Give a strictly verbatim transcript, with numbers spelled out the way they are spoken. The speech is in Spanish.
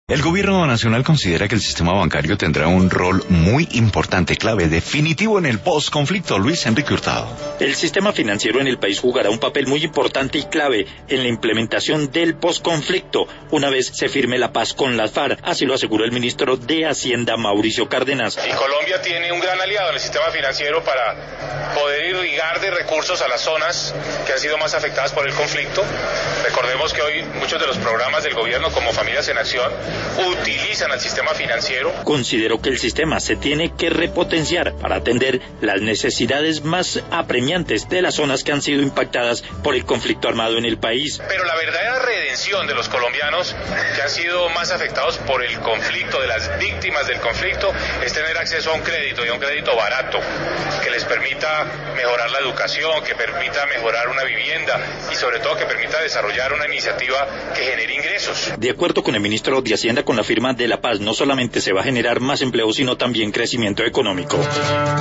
El gobierno nacional considera que el sistema bancario tendrá un rol muy importante, clave, definitivo en el post-conflicto. Luis Enrique Hurtado. El sistema financiero en el país jugará un papel muy importante y clave en la implementación del post-conflicto, una vez se firme la paz con las FARC, así lo aseguró el ministro de Hacienda, Mauricio Cárdenas. Y Colombia tiene un gran aliado en el sistema financiero para poder irrigar de recursos a las zonas que han sido más afectadas por el conflicto. Recordemos que hoy muchos de los programas del gobierno, como Familias en Acción, utilizan al sistema financiero. Considero que el sistema se tiene que repotenciar para atender las necesidades más apremiantes de las zonas que han sido impactadas por el conflicto armado en el país. Pero la verdadera redención de los colombianos que han sido más afectados por el conflicto, de las víctimas del conflicto, es tener acceso a un crédito y a un crédito barato que les permita mejorar la educación, que permita mejorar una vivienda y sobre todo que permita desarrollar una iniciativa que genere ingresos. De acuerdo con el ministro de Hacienda, con la firma de la paz no solamente se va a generar más empleo, sino también crecimiento económico.